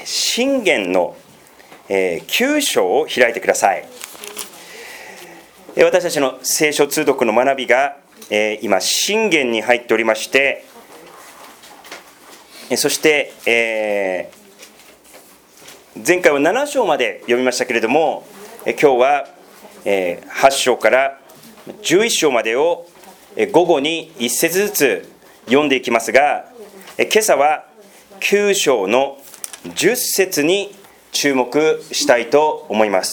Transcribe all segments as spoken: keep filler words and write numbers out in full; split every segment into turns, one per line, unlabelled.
箴言のきゅう章を開いてください。私たちの聖書通読の学びが今箴言に入っておりまして、そして前回はなな章まで読みましたけれども、今日ははち章からじゅういち章までを午後にいち節ずつ読んでいきますが、今朝はきゅう章のじゅっ節に注目したいと思います。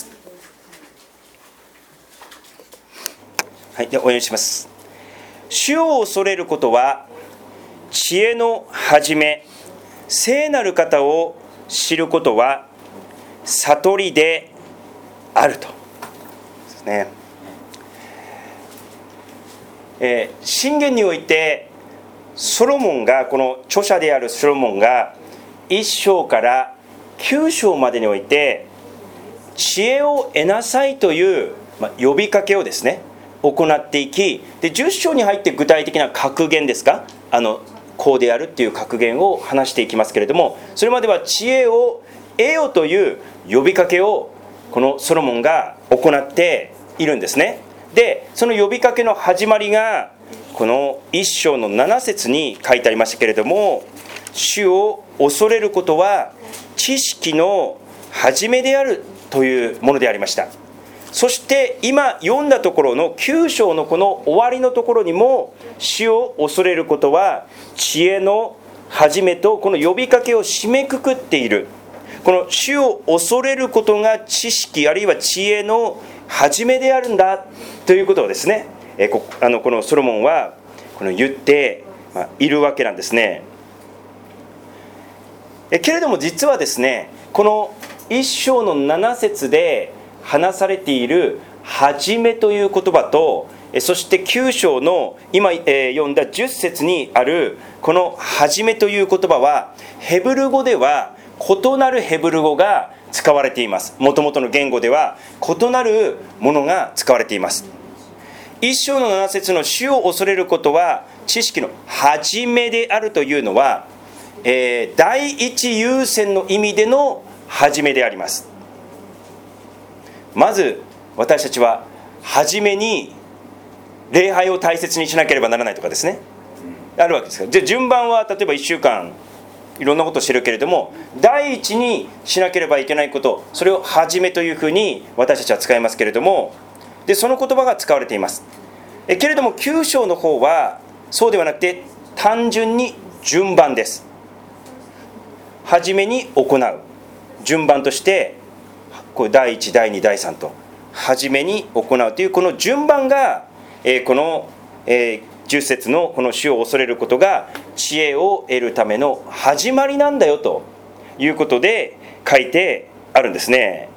はい、ではお読みします。主を恐れることは知恵の始め、聖なる方を知ることは悟りであるとですね。えー、箴言においてソロモンが、この著者であるソロモンがいっ章からきゅう章までにおいて知恵を得なさいという、まあ、呼びかけをですね行っていき、でじゅっ章に入って具体的な格言ですか、あのこうであるっていう格言を話していきますけれども、それまでは知恵を得よという呼びかけをこのソロモンが行っているんですね。でその呼びかけの始まりがこのいっ章のなな節に書いてありましたけれども、主を恐れることは知識の始めであるというものでありました。そして今読んだところのきゅう章のこの終わりのところにも、主を恐れることは知恵の始めとこの呼びかけを締めくくっている。この主を恐れることが知識あるいは知恵の始めであるんだということをですね、えこあのこのソロモンはこの言っているわけなんですね。えけれども実はですね、このいっ章のなな節で話されている始めという言葉と、そしてきゅう章の今、えー、読んだじゅっ節にあるこの始めという言葉は、ヘブル語では異なるヘブル語が使われています。もともとの言語では異なるものが使われています。いっ章のなな節の主を恐れることは知識の始めであるというのは、えー、第一優先の意味での始めであります。まず私たちは初めに礼拝を大切にしなければならないとかですね、あるわけですから。じゃあ順番は例えばいっしゅうかんいろんなことをしてるけれども、第一にしなければいけないこと、それを初めというふうに私たちは使いますけれども、でその言葉が使われています。えけれどもきゅう章の方はそうではなくて、単純に順番です。初めに行う順番として、これだいいちだいにだいさんと初めに行うというこの順番が、えー、この、えー、じゅっ節のこの主を恐れることが知恵を得るための始まりなんだよということで書いてあるんですね。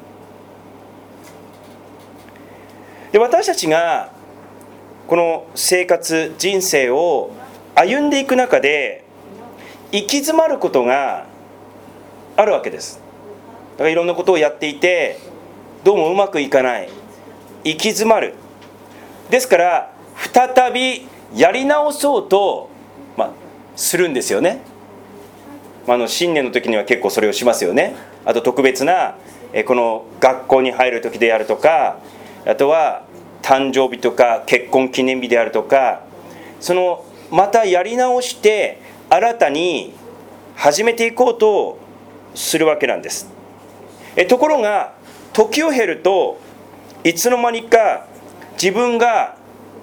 で私たちがこの生活人生を歩んでいく中で行き詰まることがあるわけです。だからいろんなことをやっていてどうもうまくいかない、行き詰まる。ですから再びやり直そうと、まあ、するんですよね。あの新年の時には結構それをしますよね。あと特別なえこの学校に入る時であるとか、あとは誕生日とか結婚記念日であるとか、そのまたやり直して新たに始めていこうとするわけなんです。えところが時を経るといつの間にか自分が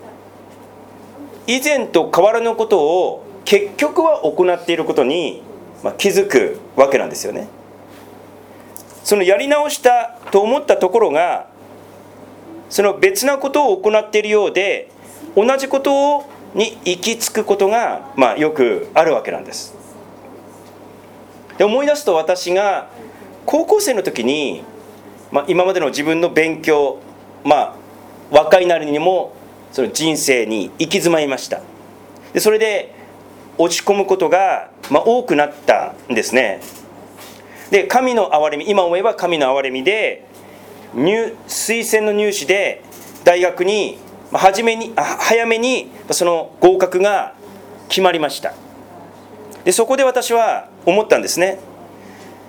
以前と変わらぬことを結局は行っていることに、まあ、気づくわけなんですよね。そのやり直したと思ったところがその別なことを行っているようで同じことをに行き着くことが、まあ、よくあるわけなんです。で思い出すと、私が高校生の時に、まあ、今までの自分の勉強、まあ、若いなりにもその人生に行き詰まりました。でそれで落ち込むことが、まあ、多くなったんですね。で神の憐れみ、今思えば神の憐れみで入推薦の入試で大学に初めに早めにその合格が決まりました。でそこで私は思ったんですね。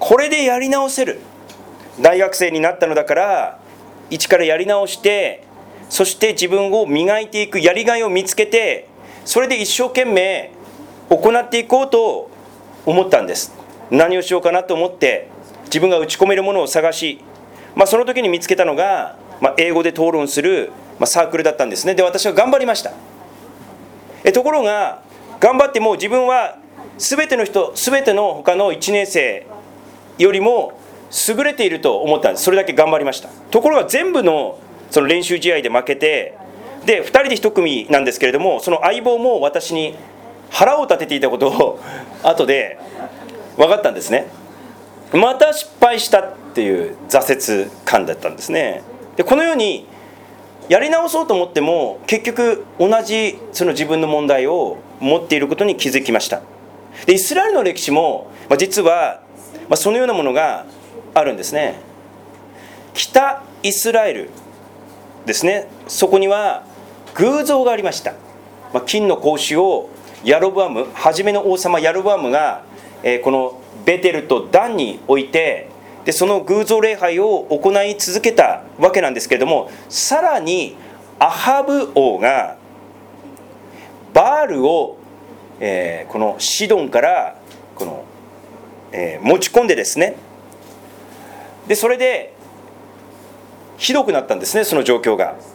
これでやり直せる、大学生になったのだから一からやり直して、そして自分を磨いていくやりがいを見つけて、それで一生懸命行っていこうと思ったんです。何をしようかなと思って自分が打ち込めるものを探し、まあ、その時に見つけたのが、まあ、英語で討論する、まあ、サークルだったんですね。で、私は頑張りました。えところが頑張っても自分は全ての人全ての他のいちねん生よりも優れていると思ったんです。それだけ頑張りました。ところが全部のその練習試合で負けて、でふたりでいち組なんですけれども、その相棒も私に腹を立てていたことを後で分かったんですね。また失敗したっていう挫折感だったんですね。でこのようにやり直そうと思っても結局同じその自分の問題を持っていることに気づきました。でイスラエルの歴史も、まあ、実は、まあ、そのようなものがあるんですね。北イスラエルですね、そこには偶像がありました。まあ、金の格子をヤロブアム、初めの王様ヤロブアムが、えー、このベテルとダンに置いて、でその偶像礼拝を行い続けたわけなんですけれども、さらにアハブ王がバールを、えー、このシドンからこの、えー、持ち込んでですね、でそれでひどくなったんですね、その状況が。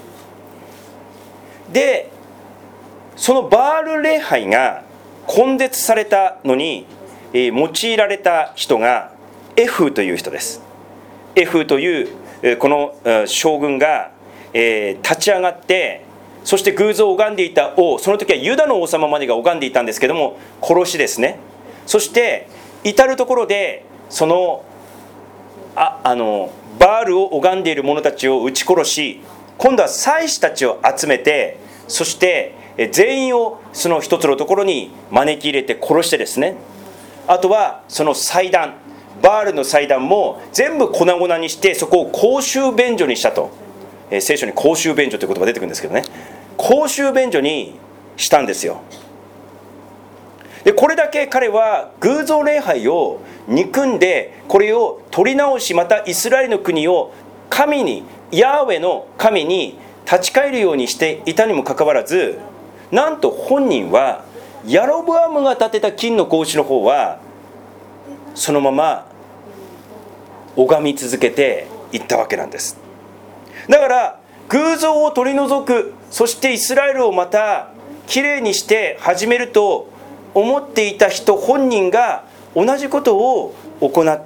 でそのバール礼拝が根絶されたのに、えー、用いられた人がエフーという人です。エフーという、えー、この、えー、将軍が、えー、立ち上がって、そして偶像を拝んでいた王、その時はユダの王様までが拝んでいたんですけども、殺しですね。そして至る所でそのああのバールを拝んでいる者たちを撃ち殺し、今度は祭司たちを集めて、そして全員をその一つのところに招き入れて殺してですね、あとはその祭壇、バールの祭壇も全部粉々にして、そこを公衆便所にしたと、えー、聖書に公衆便所という言葉が出てくるんですけどね、公衆便所にしたんですよ。でこれだけ彼は偶像礼拝を憎んで、これを取り直し、またイスラエルの国を神に、ヤーウェの神に立ち返るようにしていたにもかかわらず、なんと本人はヤロブアムが建てた金の格子の方はそのまま拝み続けていったわけなんです。だから偶像を取り除く、そしてイスラエルをまたきれいにして始めると思っていた人本人が同じことを行って、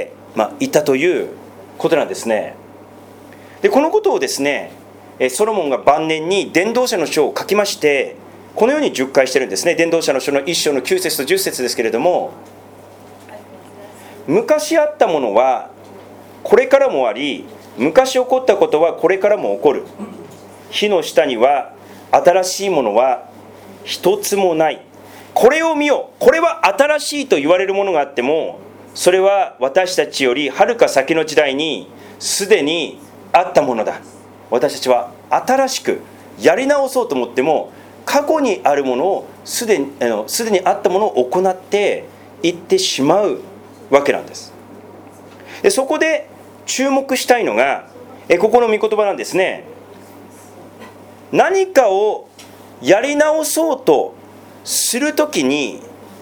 まあ、いたということなんですね。でこのことをですね、ソロモンが晩年に伝道者の書を書きまして、このように述懐してるんですね。伝道者の書のいっ章のきゅう節とじゅっ節ですけれども、昔あったものはこれからもあり、昔起こったことはこれからも起こる。火の下には新しいものは一つもない。これを見よ、これは新しいと言われるものがあっても、それは私たちよりはるか先の時代にすでにあったものだ。私たちは新しくやり直そうと思っても、過去にあるものをすでに、あの、すでにあったものを行っていってしまうわけなんです。でそこで注目したいのが、えここの御言葉なんですね。何かをやり直そうとするときに、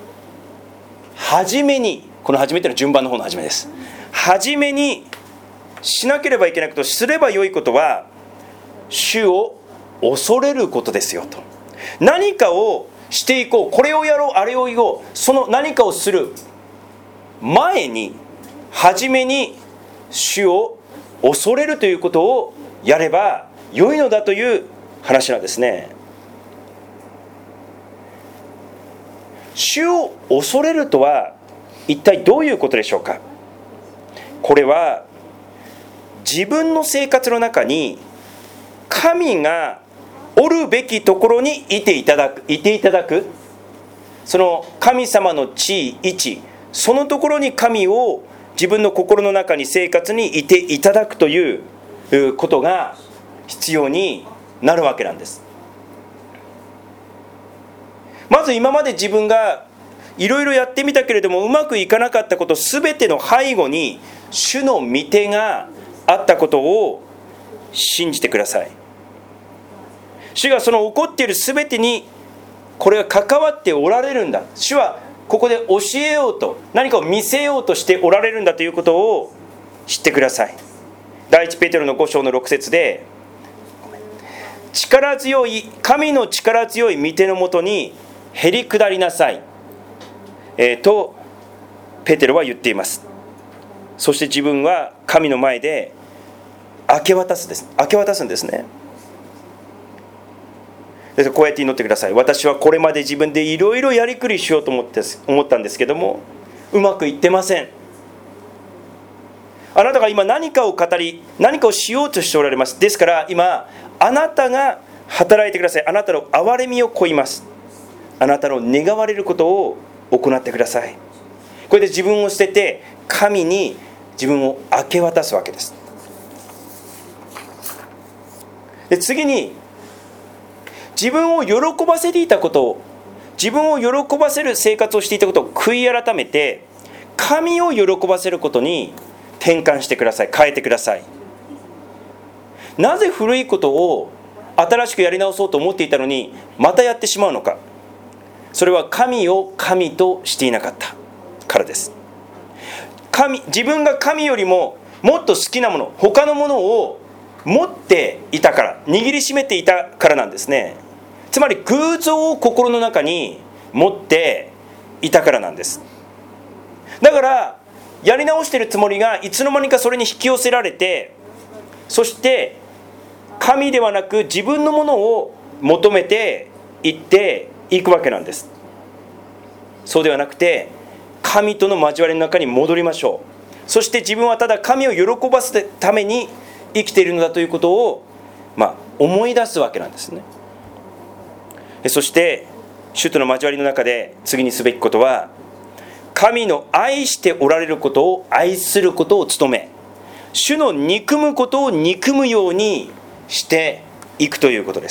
初めに、この初めての順番の方の初めです。初めにしなければいけないこと、すればよいことは、主を恐れることですよと。何かをしていこう、これをやろう、あれを言おう、その何かをする前に、初めに主を恐れるということをやれば良いのだという話なんですね。主を恐れるとは一体どういうことでしょうか。これは自分の生活の中に神がおるべきところにいていただく、いていただく、その神様の地位、位置、そのところに神を自分の心の中に、生活にいていただくということが必要になるわけなんです。まず今まで自分がいろいろやってみたけれどもうまくいかなかったこと、すべての背後に主の御手があったことを信じてください。主がその起こっているすべてにこれが関わっておられるんだ。主はここで教えようと、何かを見せようとしておられるんだということを知ってください。第一ペテロのご章のろく節で、力強い神の力強い御手のもとにへり下りなさい、えー、とペテロは言っています。そして自分は神の前で明け渡すです明け渡すんですね。でこうやって祈ってください。私はこれまで自分でいろいろやりくりしようと思って思ったんですけどもうまくいってません。あなたが今何かを語り何かをしようとしておられます。ですから今あなたが働いてください。あなたの憐れみを乞います。あなたの願われることを行ってください。これで自分を捨てて神に自分を明け渡すわけです。で次に自分を喜ばせていたことを自分を喜ばせる生活をしていたことを悔い改めて神を喜ばせることに転換してください。変えてください。なぜ古いことを新しくやり直そうと思っていたのにまたやってしまうのか。それは神を神としていなかったからです。神自分が神よりももっと好きなもの他のものを持っていたから握りしめていたからなんですね。つまり偶像を心の中に持っていたからなんです。だからやり直しているつもりがいつの間にかそれに引き寄せられて、そして神ではなく自分のものを求めていっていくわけなんです。そうではなくて神との交わりの中に戻りましょう。そして自分はただ神を喜ばせるために生きているのだということを、まあ、思い出すわけなんですね。そして主との交わりの中で次にすべきことは神の愛しておられることを愛することを努め、主の憎むことを憎むようにしていくということです。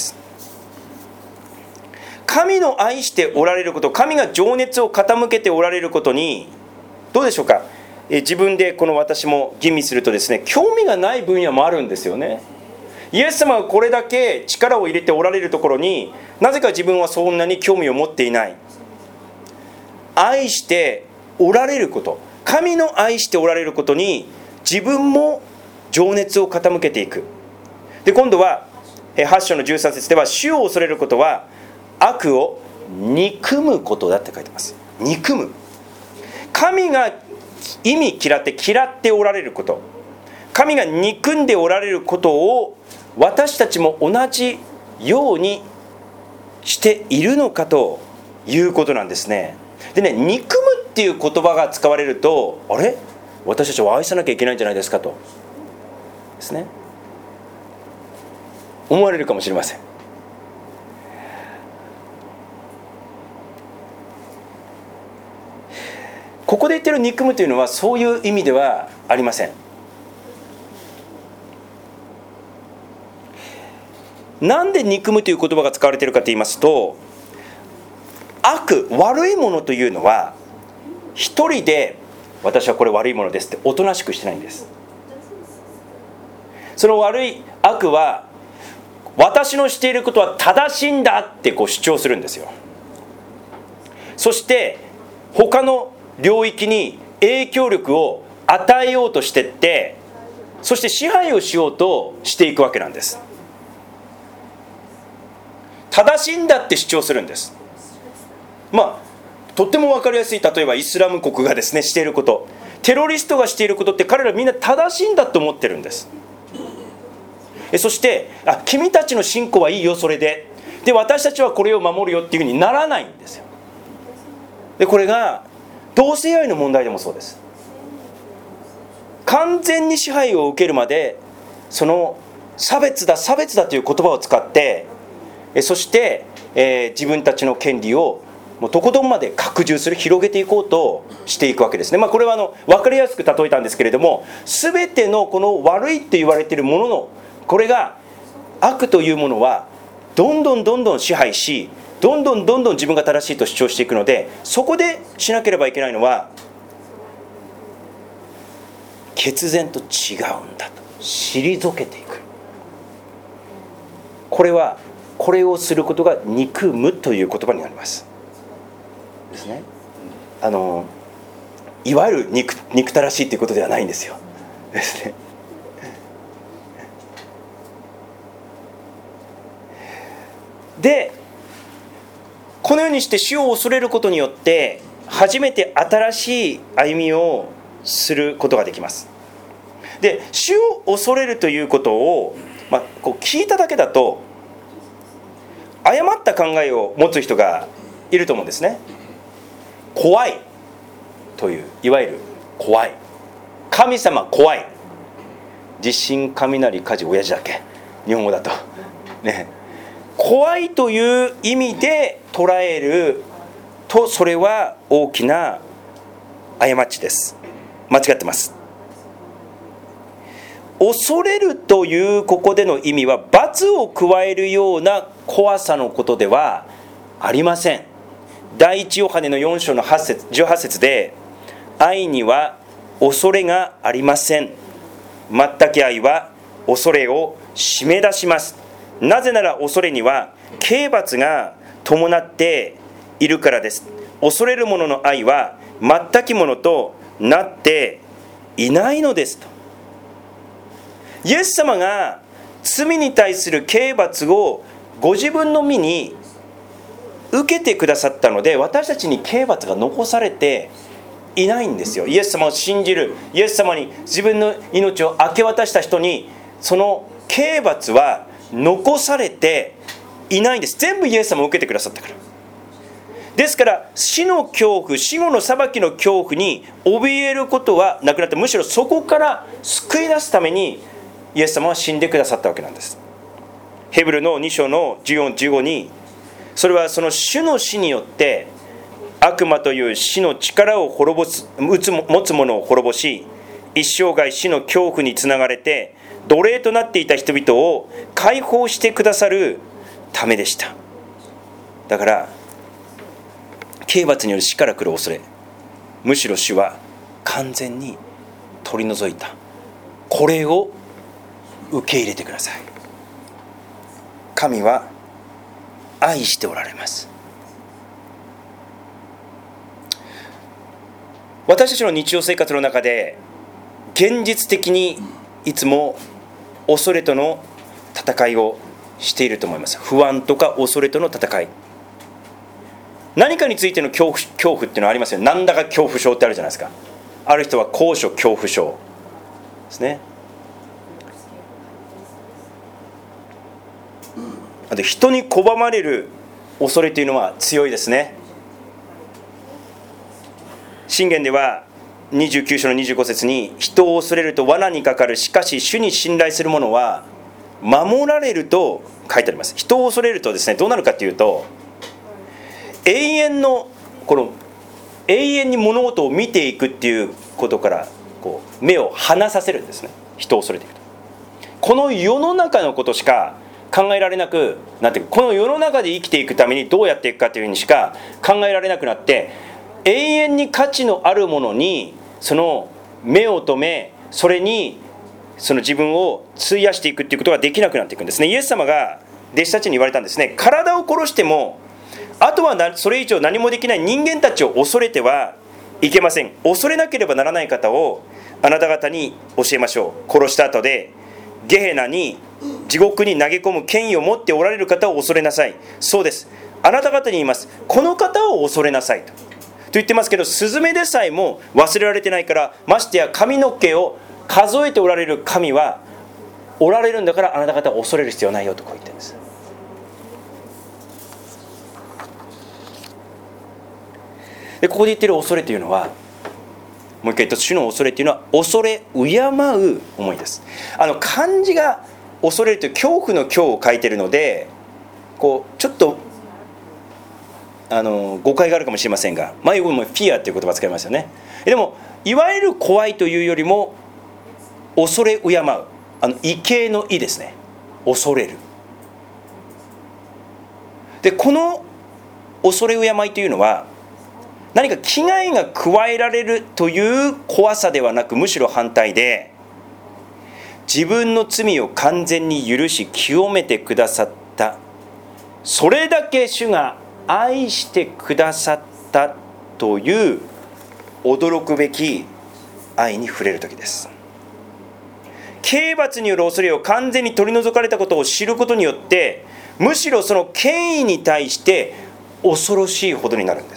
神の愛しておられること、神が情熱を傾けておられることにどうでしょうか。え自分でこの私も吟味するとですね、興味がない分野もあるんですよね。イエス様がこれだけ力を入れておられるところになぜか自分はそんなに興味を持っていない。愛しておられること、神の愛しておられることに自分も情熱を傾けていく。で今度ははち章のじゅうさん節では主を恐れることは悪を憎むことだって書いてます。憎む、神が意味嫌って嫌っておられること、神が憎んでおられることを私たちも同じようにしているのかということなんですね。でね、憎むっていう言葉が使われると、あれ私たちは愛さなきゃいけないんじゃないですかとですね、思われるかもしれません。ここで言ってる憎むというのはそういう意味ではありません。なんで憎むという言葉が使われているかと言いますと、悪、悪いものというのは一人で私はこれ悪いものですっておとなしくしてないんです。その悪い悪は私のしていることは正しいんだってこう主張するんですよ。そして他の領域に影響力を与えようとしてって、そして支配をしようとしていくわけなんです。正しいんだって主張するんです。まあとっても分かりやすい、例えばイスラム国がですねしていること、テロリストがしていることって彼らみんな正しいんだと思ってるんです。えそしてあ君たちの信仰はいいよ、それでで私たちはこれを守るよっていうふうにならないんですよ。でこれが同性愛の問題でもそうです。完全に支配を受けるまでその差別だ差別だという言葉を使ってえそして、えー、自分たちの権利をもうとことんまで拡充する、広げていこうとしていくわけですね。まあ、これはあの分かりやすく例えたんですけれども、全てのこの悪いって言われているもののこれが悪というものはどんどんどんどん支配しどんどんどんどん自分が正しいと主張していくので、そこでしなければいけないのは決然と違うんだと退けていく。これはこれをすることが憎むという言葉になりますですね。あのいわゆる 憎, 憎たらしいということではないんですよですね。でこのようにして主を恐れることによって初めて新しい歩みをすることができます。で主を恐れるということを、まあ、こう聞いただけだと誤った考えを持つ人がいると思うんですね。怖いという、いわゆる怖い、神様怖い、地震雷火事親父だっけ日本語だとね、怖いという意味で捉えると、それは大きな過ちです。間違ってます。恐れるというここでの意味は罰を加えるような怖さのことではありません。第一ヨハネのよん章のはち節じゅうはち節で、愛には恐れがありません。全く愛は恐れを締め出します。なぜなら恐れには刑罰が伴っているからです。恐れる者の愛は全くものとなっていないのですと。イエス様が罪に対する刑罰をご自分の身に受けてくださったので、私たちに刑罰が残されていないんですよ。イエス様を信じる、イエス様に自分の命を明け渡した人にその刑罰は残されていないんです。全部イエス様を受けてくださったから。ですから死の恐怖、死後の裁きの恐怖に怯えることはなくなって、むしろそこから救い出すためにイエス様は死んでくださったわけなんです。ヘブルのに章のじゅうよん、じゅうごに、それはその主の死によって悪魔という死の力を滅ぼす持つ者を滅ぼし、一生涯死の恐怖につながれて奴隷となっていた人々を解放してくださるためでした。だから刑罰による死から来る恐れ、むしろ主は完全に取り除いた。これを受け入れてください。神は愛しておられます。私たちの日常生活の中で現実的にいつも恐れとの戦いをしていると思います。不安とか恐れとの戦い、何かについての恐怖、恐怖っていうのはありますよね。何だか恐怖症ってあるじゃないですか。ある人は高所恐怖症ですね。あと人に拒まれる恐れというのは強いですね。箴言ではにじゅうきゅう章のにじゅうご節に、人を恐れると罠にかかる、しかし主に信頼する者は守られると書いてあります。人を恐れるとですね、どうなるかというと、永遠のこの永遠に物事を見ていくっていうことからこう目を離させるんですね。人を恐れていくと、この世の中のことしか考えられなくなっていく。この世の中で生きていくためにどうやっていくかというふうにしか考えられなくなって、永遠に価値のあるものにその目を留め、それにその自分を費やしていくっていうことができなくなっていくんですね。イエス様が弟子たちに言われたんですね。体を殺してもあとはそれ以上何もできない人間たちを恐れてはいけません。恐れなければならない方をあなた方に教えましょう。殺した後でゲヘナに地獄に投げ込む権威を持っておられる方を恐れなさい。そうです、あなた方に言います。この方を恐れなさいとと言ってますけど、スズメでさえも忘れられてないから、ましてや髪の毛を数えておられる神はおられるんだから、あなた方を恐れる必要はないよとこう言ってるんです。でここで言ってる恐れというのは、もう一回言うと、主の恐れというのは恐れ敬う思いです。あの漢字が恐れるという恐怖の恐を書いてるので、こうちょっとあの誤解があるかもしれませんが、前よりもフィアという言葉を使いますよね。でもいわゆる怖いというよりも恐れ敬う、あの畏敬の畏ですね。恐れる。でこの恐れ敬いというのは何か危害が加えられるという怖さではなく、むしろ反対で、自分の罪を完全に許し清めてくださった、それだけ主が愛してくださったという驚くべき愛に触れる時です。刑罰による恐れを完全に取り除かれたことを知ることによって、むしろその権威に対して恐ろしいほどになるんです。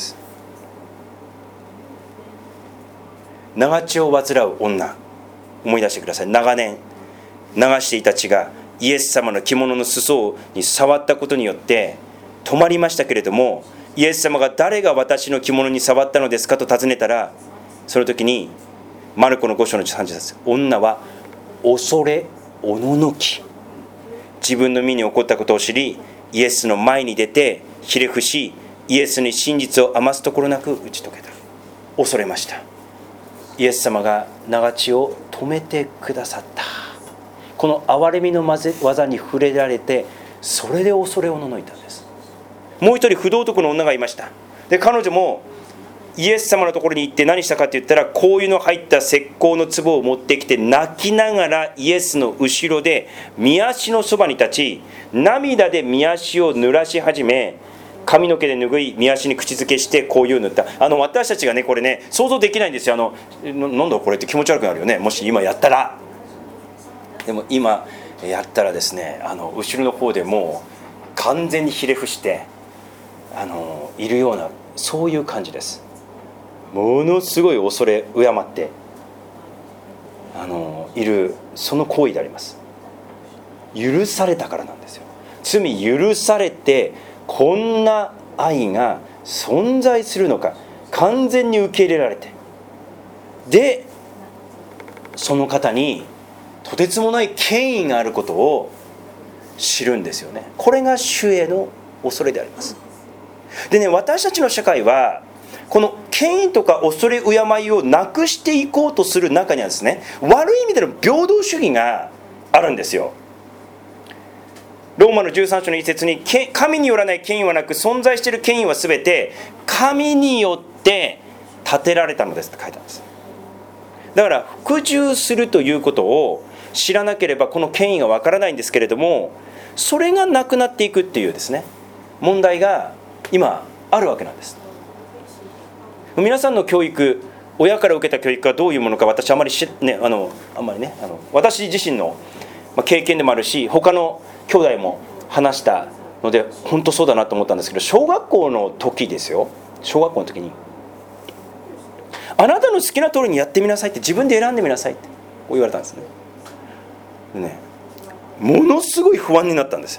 長血を患う女、思い出してください。長年流していた血がイエス様の着物の裾に触ったことによって止まりましたけれども、イエス様が誰が私の着物に触ったのですかと尋ねたら、その時にマルコのご章のさんじゅう節、女は恐れおののき、自分の身に起こったことを知り、イエスの前に出てひれ伏し、イエスに真実を余すところなく打ち解けた。恐れました。イエス様が長血を止めてくださった。この憐れみの技に触れられて、それで恐れおののいたんです。もう一人不道徳の女がいました。で彼女もイエス様のところに行って何したかって言ったら、香油の入った石膏の壺を持ってきて、泣きながらイエスの後ろで御足のそばに立ち、涙で御足を濡らし始め、髪の毛で拭い御足に口づけして香油を塗った。あの私たちがね、これね想像できないんですよ。あのなんだこれって気持ち悪くなるよね、もし今やったら。でも今やったらですね、あの後ろの方でもう完全にひれ伏してあのいるような、そういう感じです。ものすごい恐れ敬ってあのいる、その行為であります。許されたからなんですよ。罪許されて、こんな愛が存在するのか、完全に受け入れられて、でその方にとてつもない権威があることを知るんですよね。これが主への恐れであります。でね、私たちの社会はこの権威とか恐れ敬いをなくしていこうとする中にはですね、悪い意味での平等主義があるんですよ。ローマのじゅうさん章の一節に、神によらない権威はなく、存在している権威はすべて神によって立てられたのですと書いてあるんです。だから服従するということを知らなければこの権威がわからないんですけれども、それがなくなっていくっていうですね、問題が今あるわけなんです。皆さんの教育、親から受けた教育がどういうものか、私あまりし、ね、あのあんまりねあの私自身の経験でもあるし、他の兄弟も話したので本当そうだなと思ったんですけど、小学校の時ですよ。小学校の時に、あなたの好きな通りにやってみなさいって、自分で選んでみなさいってこう言われたんですね。でね、ものすごい不安になったんですよ。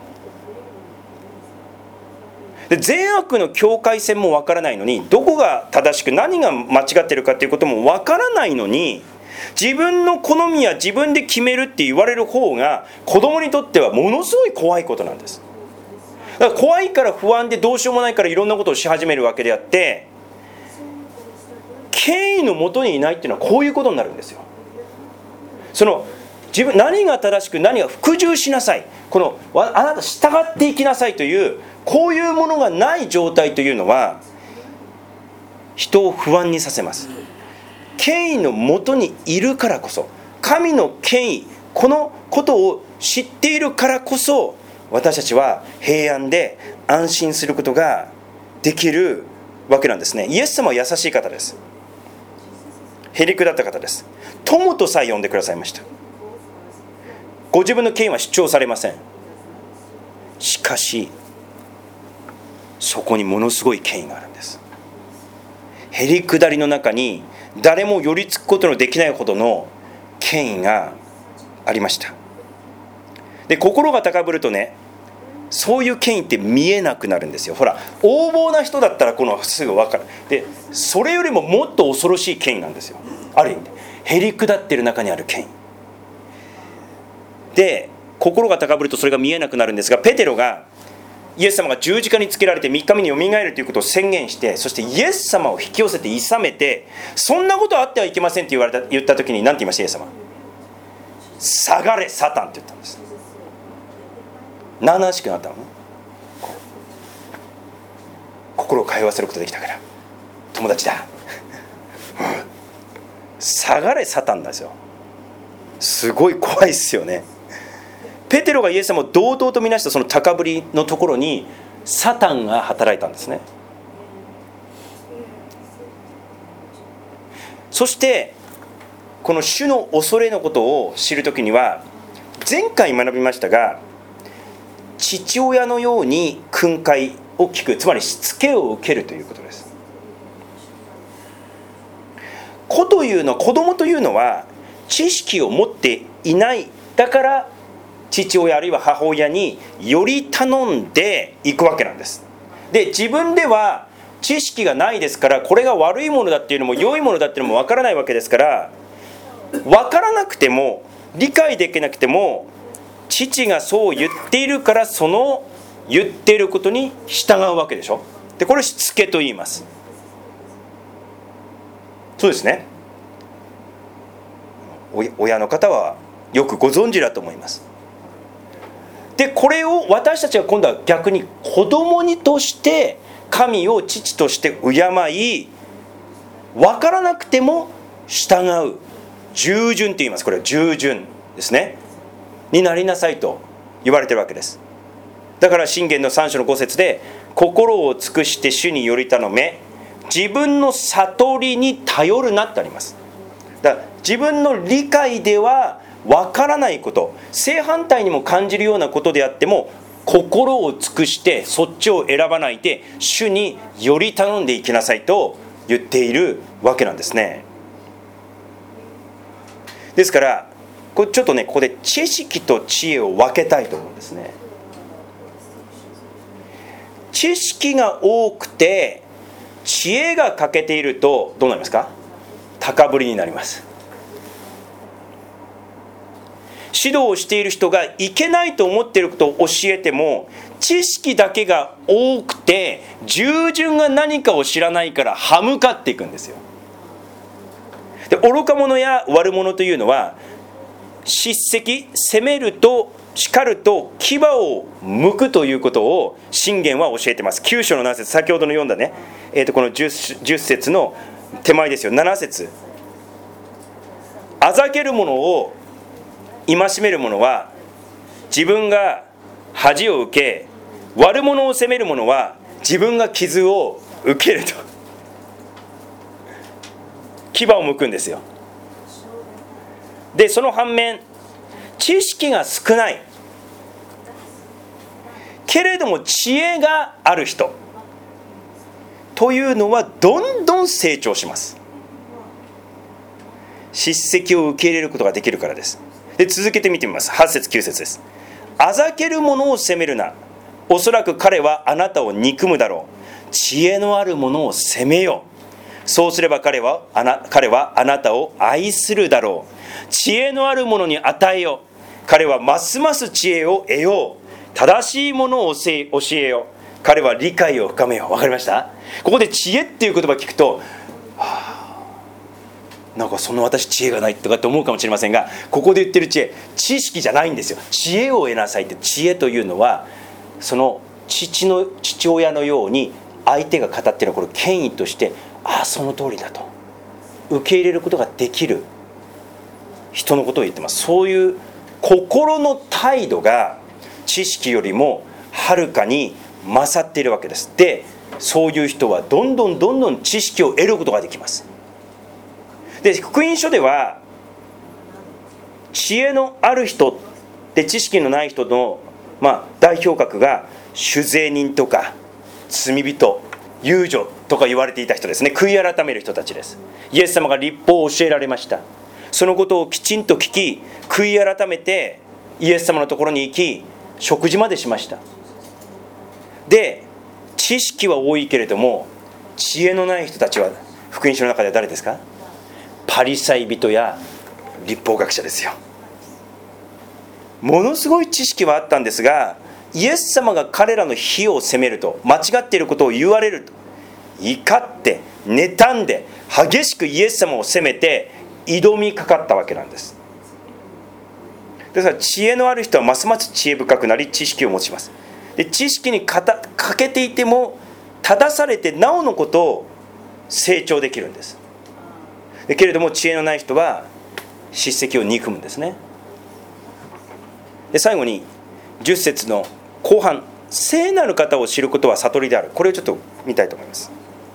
で善悪の境界線もわからないのに、どこが正しく何が間違ってるかっていうこともわからないのに、自分の好みや自分で決めるって言われる方が子供にとってはものすごい怖いことなんです。だから怖いから不安でどうしようもないからいろんなことをし始めるわけであって、権威のもとにいないっていうのはこういうことになるんですよ。その自分何が正しく何が服従しなさい、このあなた従っていきなさいという、こういうものがない状態というのは人を不安にさせます。権威のもとにいるからこそ、神の権威、このことを知っているからこそ、私たちは平安で安心することができるわけなんですね。イエス様は優しい方です。へりくだった方です。友とさえ呼んでくださいました。ご自分の権威は主張されません。しかしそこにものすごい権威があるんです。へりくだりの中に誰も寄りつくことのできないほどの権威がありました。で心が高ぶるとね、そういう権威って見えなくなるんですよ。ほら、横暴な人だったらこのすぐ分かる。でそれよりももっと恐ろしい権威なんですよ。ある意味でへりくだっている中にある権威で、心が高ぶるとそれが見えなくなるんですが、ペテロがイエス様が十字架につけられてみっかめによみがえるということを宣言して、そしてイエス様を引き寄せて諌めて、そんなことはあってはいけませんって言われた言った時に何て言いました？イエス様、下がれサタンって言ったんです。ななしくなったのね。 心を通わせることができたから友達だ下がれサタンですよ。すごい怖いですよね。ペテロがイエス様を堂々と見なしたその高ぶりのところにサタンが働いたんですね。そしてこの主の恐れのことを知るときには、前回学びましたが、父親のように訓戒を聞く、つまりしつけを受けるということです。子というのは、子供というのは知識を持っていない、だから父親あるいは母親により頼んでいくわけなんです。で、自分では知識がないですから、これが悪いものだっていうのも良いものだっていうのもわからないわけですから、わからなくても理解できなくても、父がそう言っているからその言っていることに従うわけでしょ。で、これしつけと言います。そうですね。親の方はよくご存知だと思います。で、これを私たちは今度は逆に子供にとして神を父として敬い、分からなくても従う、従順と言います。これは従順ですねになりなさいと言われているわけです。だから箴言のさん章のご節で、心を尽くして主により頼め、自分の悟りに頼るなってあります。だから自分の理解ではわからないこと、正反対にも感じるようなことであっても、心を尽くしてそっちを選ばないで主により頼んでいきなさいと言っているわけなんですね。ですからこれちょっとね、ここで知識と知恵を分けたいと思うんですね。知識が多くて知恵が欠けているとどうなりますか？高ぶりになります。指導をしている人がいけないと思っていることを教えても、知識だけが多くて従順が何かを知らないから歯向かっていくんですよ。で、愚か者や悪者というのは叱責、責めると叱ると牙を剥くということを箴言は教えています。きゅう章のなな節、先ほどの読んだね、えー、とこの 10, 10節の手前ですよ。なな節、あざける者を戒める者は自分が恥を受け、悪者を責める者は自分が傷を受けると牙を剥くんですよ。で、その反面、知識が少ないけれども知恵がある人というのはどんどん成長します。叱責を受け入れることができるからです。で、続けて見てみます。はち節きゅう節です。あざける者を責めるな、おそらく彼はあなたを憎むだろう。知恵のある者を責めよう、そうすれば彼はあな、彼はあなたを愛するだろう。知恵のある者に与えよう、彼はますます知恵を得よう。正しいものを教えよう、彼は理解を深めよう。わかりました？ここで知恵っていう言葉を聞くと、はあ、なんかその私知恵がないとかって思うかもしれませんが、ここで言ってる知恵、知識じゃないんですよ。知恵を得なさいって。知恵というのはその父の父親のように相手が語っているこれ権威として、ああその通りだと受け入れることができる人のことを言ってます。そういう心の態度が知識よりもはるかに勝っているわけです。で、そういう人はどんどんどんどん知識を得ることができます。で、福音書では知恵のある人で知識のない人の、まあ、代表格が酒税人とか罪人、遊女とか言われていた人ですね。悔い改める人たちです。イエス様が律法を教えられました。そのことをきちんと聞き、悔い改めてイエス様のところに行き、食事までしました。で、知識は多いけれども知恵のない人たちは福音書の中では誰ですか？パリサイ人や律法学者ですよ。ものすごい知識はあったんですが、イエス様が彼らの非を責めると、間違っていることを言われると、怒って妬んで激しくイエス様を責めて挑みかかったわけなんです。ですから知恵のある人はますます知恵深くなり知識を持ちます。で、知識に欠けていても正されてなおのこと成長できるんです。けれども知恵のない人は叱責を憎むんですね。で最後にじゅっ節の後半、聖なる方を知ることは悟りである。これをちょっと見たいと思います。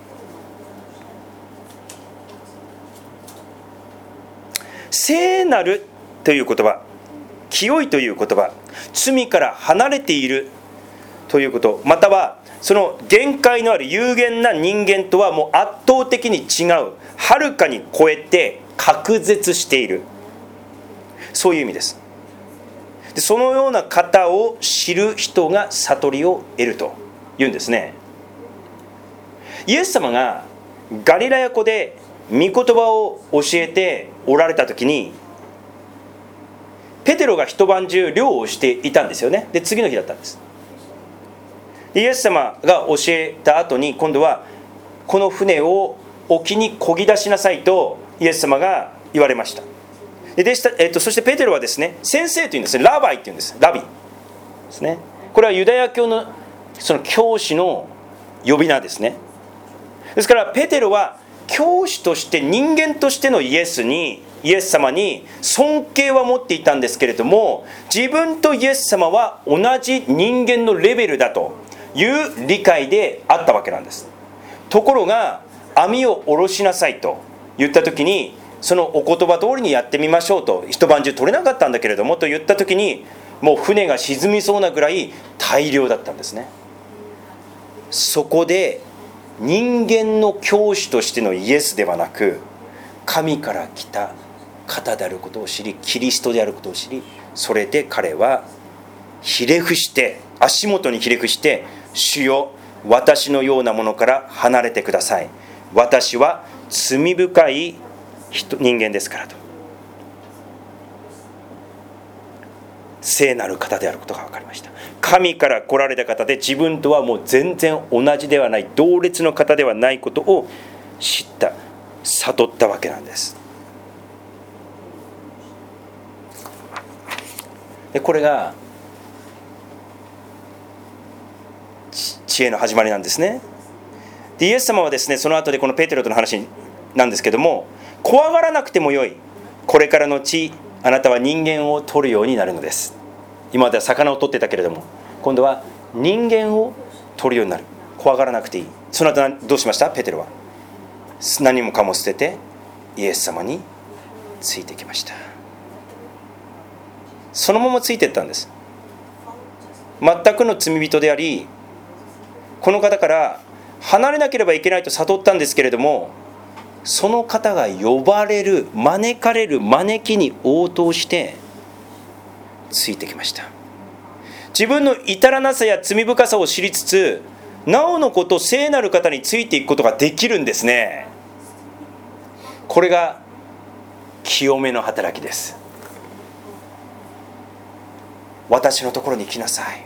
聖なるという言葉、清いという言葉、罪から離れているということ、またはその限界のある有限な人間とはもう圧倒的に違う、はるかに超えて隔絶している、そういう意味です。でそのような方を知る人が悟りを得るというんですね。イエス様がガリラヤ湖で御言葉を教えておられた時に、ペテロが一晩中漁をしていたんですよね。で次の日だったんです。イエス様が教えた後に、今度はこの船を沖に漕ぎ出しなさいとイエス様が言われました。でした、えっと、そしてペテロはですね、先生というんですね、ラバイというんです、ラビですね。これはユダヤ教のその教師の呼び名ですね。ですからペテロは教師として人間としてのイエスにイエス様に尊敬は持っていたんですけれども、自分とイエス様は同じ人間のレベルだという理解であったわけなんです。ところが網を下ろしなさいと言った時に、そのお言葉通りにやってみましょうと、一晩中取れなかったんだけれどもと言った時に、もう船が沈みそうなぐらい大量だったんですね。そこで人間の教師としてのイエスではなく、神から来た方であることを知り、キリストであることを知り、それで彼はひれ伏して、足元にひれ伏して、主よ、私のようなものから離れてください、私は罪深い人間ですからと、聖なる方であることが分かりました。神から来られた方で、自分とはもう全然同じではない、同列の方ではないことを知った、悟ったわけなんです。でこれが知恵の始まりなんですね。でイエス様はですね、その後でこのペテロとの話なんですけども、怖がらなくてもよい、これからのちあなたは人間を取るようになるのです。今までは魚を取ってたけれども、今度は人間を取るようになる。怖がらなくていい。その後どうしました？ペテロは何もかも捨ててイエス様についてきました。そのままついていったんです。全くの罪人であり、この方から離れなければいけないと悟ったんですけれども、その方が呼ばれる、招かれる招きに応答してついてきました。自分の至らなさや罪深さを知りつつ、なおのこと聖なる方についていくことができるんですね。これが清めの働きです。私のところに来なさい。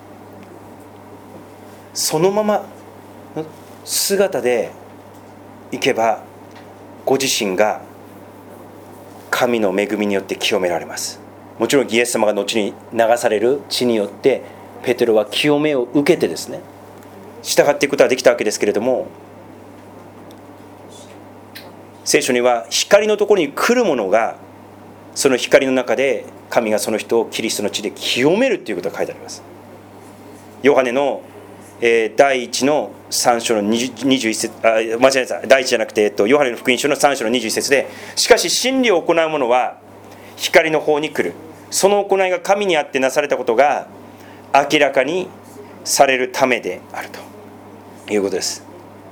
そのまま姿で行けば、ご自身が神の恵みによって清められます。もちろんイエス様が後に流される血によってペテロは清めを受けてですね、従っていくことができたわけですけれども、聖書には光のところに来る者が、その光の中で神がその人をキリストの血で清めるということが書いてあります。ヨハネのえー、第一のさん章のにじゅういち節、あ、間違えました。第一じゃなくて、えっと、ヨハネの福音書のさん章のにじゅういち節で、しかし真理を行う者は光の方に来る。その行いが神にあってなされたことが明らかにされるためであるということです。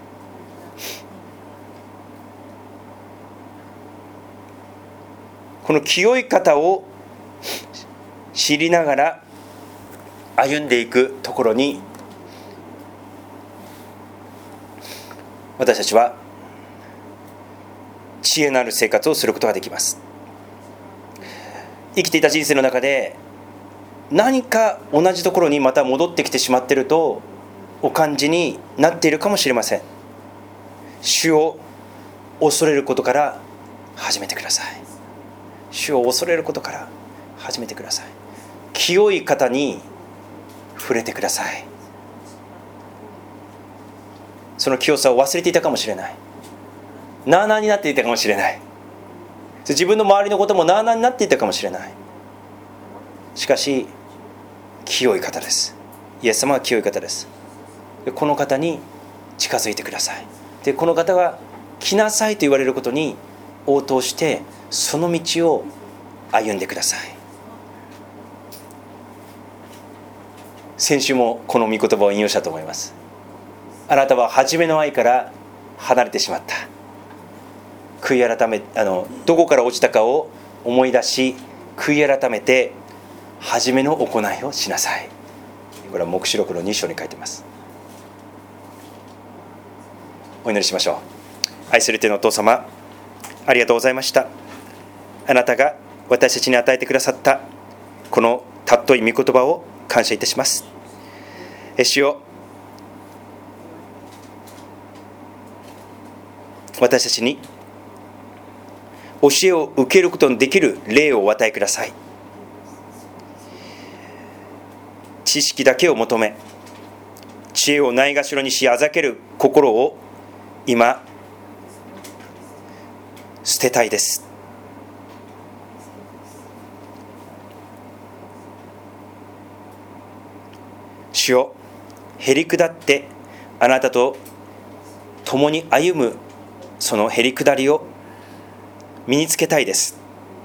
この清い方を知りながら歩んでいくところに、私たちは知恵のある生活をすることができます。生きていた人生の中で何か同じところにまた戻ってきてしまっているとお感じになっているかもしれません。主を恐れることから始めてください。主を恐れることから始めてください。清い方に触れてください。 その清さを忘れていたかもしれない。なあなあになっていたかもしれない。自分の周りのこともなあなあになっていたかもしれない。しかし清い方です。イエス様は清い方です。でこの方に近づいてください。でこの方が来なさいと言われることに応答して、その道を歩んでください。先週もこの御言葉を引用したと思います。あなたは初めの愛から離れてしまった。悔い改めあのどこから落ちたかを思い出し、悔い改めて初めの行いをしなさい。これは黙示録のに章に書いています。お祈りしましょう。愛する天のお父様、ありがとうございました。あなたが私たちに与えてくださったこの尊い御言葉を感謝いたします。主よ、私たちに教えを受けることのできる霊をお与えください。知識だけを求め、知恵をないがしろにしあざける心を今捨てたいです。主よ、へりくだってあなたと共に歩むそのへりくだりを身につけたいです。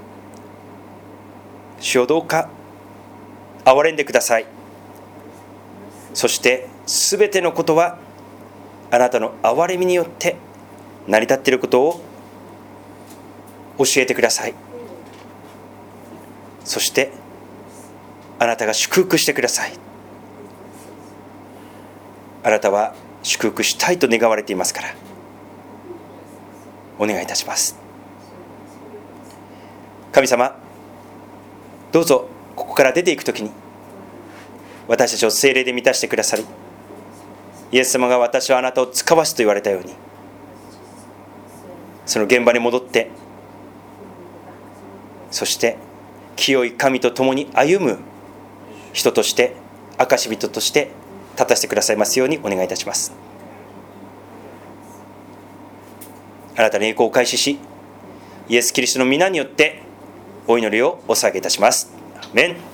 主よ、どうか憐れんでください。そしてすべてのことはあなたの憐れみによって成り立っていることを教えてください。そしてあなたが祝福してください。あなたは祝福したいと願われていますから、お願いいたします。神様、どうぞここから出ていくときに私たちを聖霊で満たしてくださり、イエス様が私はあなたを使わすと言われたように、その現場に戻って、そして清い神と共に歩む人として、証人として立たせてくださいますようにお願いいたします。あなたの栄光を開始し、イエス・キリストの皆によってお祈りをお捧げいたします。アーメン。